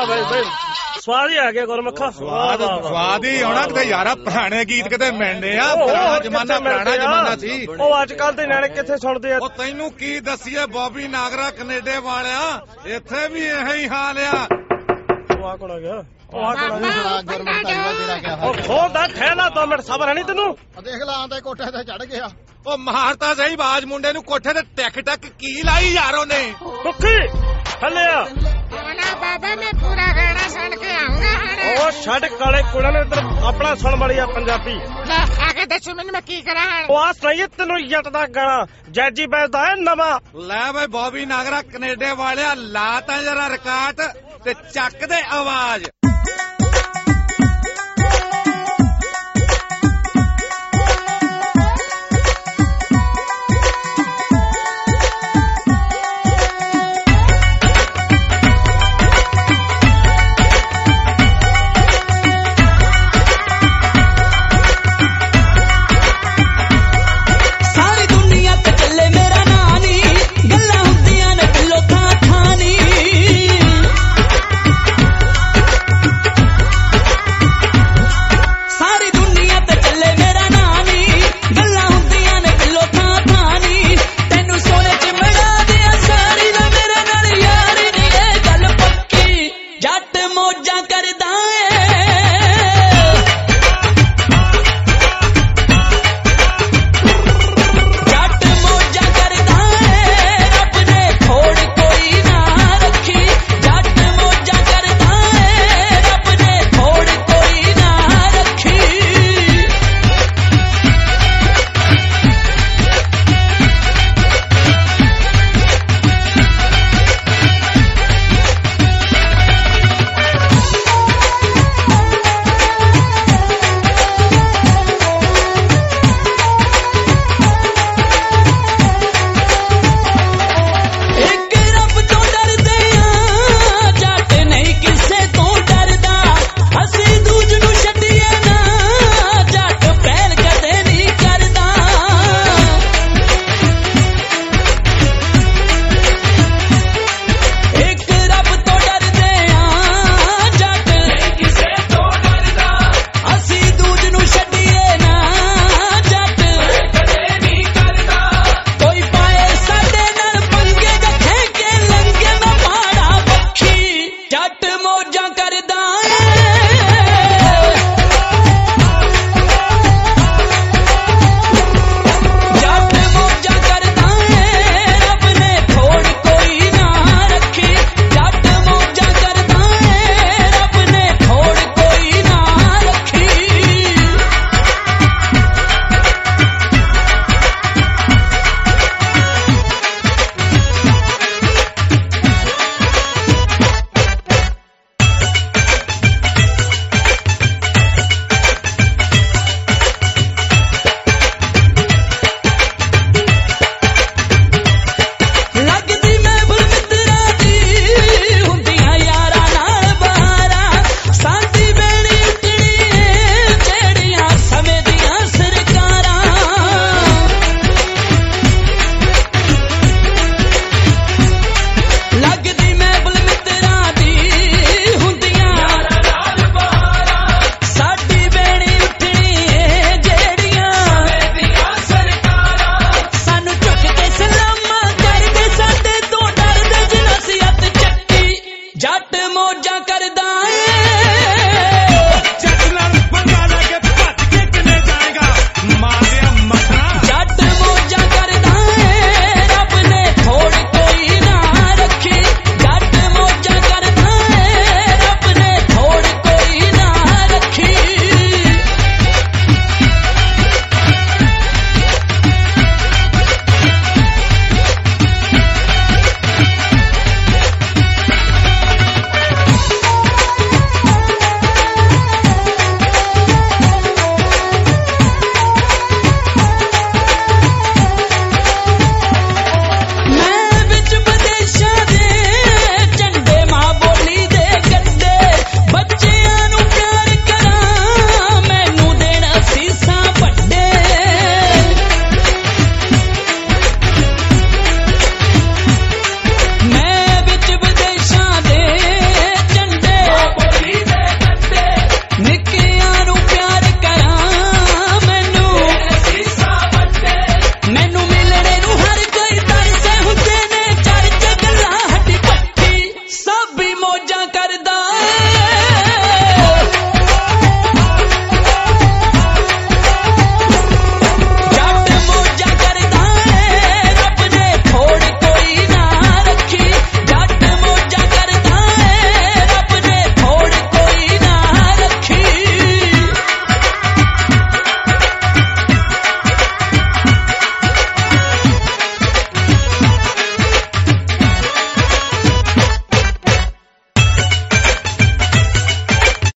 ਬਈ ਸਵਾਦ ਹੀ ਆ ਗਿਆ ਗੁਰਮੁਖਾ। ਸਵਾਦ ਹੀ ਹੋਣਾ ਕਿਤੇ ਯਾਰਾ, ਪੁਰਾਣੇ ਗੀਤ ਕਿਤੇ ਮਿਲਦੇ ਆ। ਪੁਰਾਣਾ ਜ਼ਮਾਨਾ ਸੀ। ਉਹ ਅੱਜ ਕੱਲ ਦੇ ਨਿਆਣੇ ਕਿੱਥੇ ਸੁਣਦੇ ਆ। ਉਹ ਤੈਨੂੰ ਕੀ ਦੱਸੀਏ ਬੌਬੀ ਨਾਗਰਾ ਕੈਨੇਡਾ ਵਾਲਿਆ, ਇੱਥੇ ਵੀ ਇਹੋ ਹੀ ਹਾਲ ਆ। ਉਹ ਆ ਕੋਣ ਆ ਗਿਆ? ਉਹ ਖੋਦਾ ਠਹਿਲਾ 2 ਮਿੰਟ ਸਬਰ ਹੈ ਨੀ ਤੈਨੂੰ। ਦੇਖ ਲਾ ਆਂਦੇ ਕੋਠੇ ਤੇ ਚੜ ਗਿਆ। ਉਹ ਮਾਰਤਾ ਸਹੀ ਬਾਜ ਮੁੰਡੇ ਨੂੰ ਕੋਠੇ ਤੇ ਟਿਕ ਟਕ ਕੀ ਲਾਈ ਯਾਰ ਉਹਨੇ। ਕੁੱਕੀ ਥੱਲੇ ਆ। ਬਾਬਾ ਮੈਂ ਪੂਰਾ ਗਾਣਾ ਸੁਣ ਕੇ ਆਉਂਗਾ। ਉਹ ਛੱਡ ਕਾਲੇ ਕੁੜਾ ਨੇ ਇੱਧਰ ਆਪਣਾ ਸੁਣ ਵਾਲੀ ਆ ਪੰਜਾਬੀ। ਲੈ ਆ ਕੇ ਦੱਸੋ ਮੈਨੂੰ ਮੈਂ ਕੀ ਕਰਾਂ ਹੁਣ। ਉਹ ਆ ਸੁਣਾਈਏ ਤੈਨੂੰ ਜੱਟ ਦਾ ਗਾਣਾ ਜੈਜੀ ਬੈਸਦਾ ਹੈ ਨਵਾਂ। ਲੈ ਬਈ ਬੌਬੀ ਨਾਗਰਾ ਕੈਨੇਡਾ ਵਾਲਿਆ, ਲਾ ਤਾਂ ਜਰਾ ਰਿਕਾਰਡ ਤੇ ਚੱਕ ਦੇ ਆਵਾਜ਼।